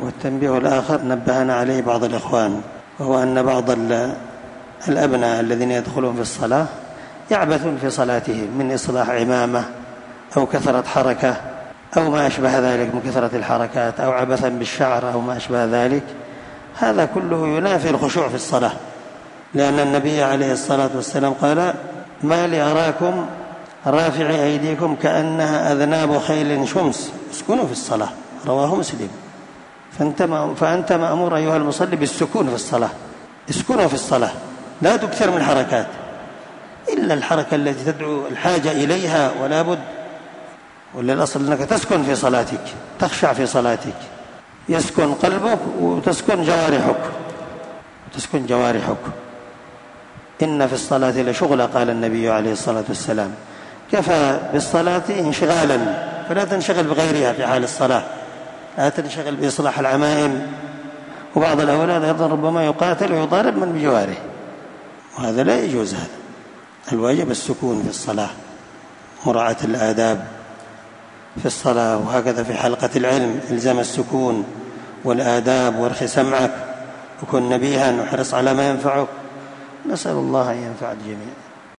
والتنبيه الآخر نبهنا عليه بعض الإخوان، وهو أن بعض الأبناء الذين يدخلون في الصلاة يعبثون في صلاتهم من إصلاح عمامة أو كثرة حركة أو ما أشبه ذلك من كثرة الحركات، أو عبثا بالشعر أو ما أشبه ذلك. هذا كله ينافي الخشوع في الصلاة، لأن النبي عليه الصلاة والسلام قال: ما لي أراكم رافعي أيديكم كأنها أذناب خيل شمس، اسكنوا في الصلاة، رواه مسلم. فأنت مأمور أيها المصلي بالسكون في الصلاة، اسكنوا في الصلاة، لا تكثر من الحركات إلا الحركة التي تدعو الحاجة إليها ولا بد، ولا الأصل أنك تسكن في صلاتك، تخشع في صلاتك، يسكن قلبك وتسكن جوارحك. إن في الصلاة لشغلة، قال النبي عليه الصلاة والسلام: كفى بالصلاة انشغالا، فلا تنشغل بغيرها في حال الصلاة، لا تنشغل بإصلاح العمائم. وبعض الأولاد أيضا ربما يقاتل ويضارب من بجواره، وهذا لا يجوز. هذا الواجب السكون في الصلاة، مراعاة الآداب في الصلاة. وهكذا في حلقة العلم الزم السكون والآداب، وارخي سمعك، وكن نبيها، وحرص على ما ينفعك. نسأل الله أن ينفع الجميع.